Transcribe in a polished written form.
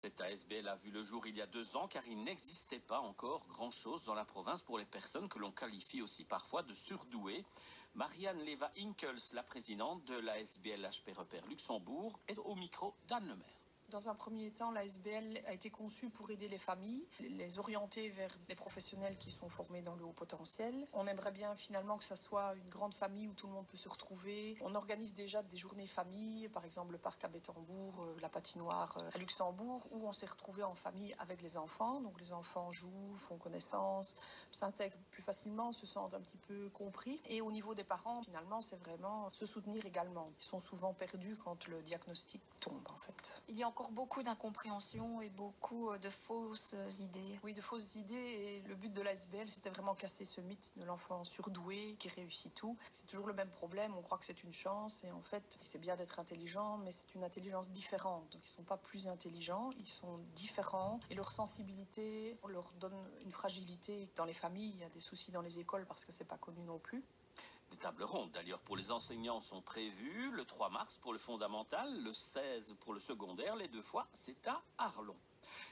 Cette ASBL a vu le jour il y a 2 ans car il n'existait pas encore grand-chose dans la province pour les personnes que l'on qualifie aussi parfois de surdouées. Marianne Leva-Inkels, la présidente de l'ASBL HP Repère Luxembourg, est au micro d'Anne Lemaire. Dans un premier temps, l'ASBL a été conçue pour aider les familles, les orienter vers des professionnels qui sont formés dans le haut potentiel. On aimerait bien finalement que ça soit une grande famille où tout le monde peut se retrouver. On organise déjà des journées famille, par exemple le parc à Bettembourg, la patinoire à Luxembourg, où on s'est retrouvés en famille avec les enfants. Donc les enfants jouent, font connaissance, s'intègrent plus facilement, se sentent un petit peu compris. Et au niveau des parents, finalement, c'est vraiment se soutenir également. Ils sont souvent perdus quand le diagnostic tombe, en fait. Il y a encore beaucoup d'incompréhension et beaucoup de fausses idées. Oui, de fausses idées, et le but de l'ASBL, c'était vraiment casser ce mythe de l'enfant surdoué qui réussit tout. C'est toujours le même problème, on croit que c'est une chance, et en fait, c'est bien d'être intelligent, mais c'est une intelligence différente. Donc, ils ne sont pas plus intelligents, ils sont différents, et leur sensibilité, on leur donne une fragilité. Dans les familles, il y a des soucis dans les écoles parce que c'est pas connu non plus. Des tables rondes d'ailleurs pour les enseignants sont prévues, le 3 mars pour le fondamental, le 16 pour le secondaire, les 2 fois c'est à Arlon.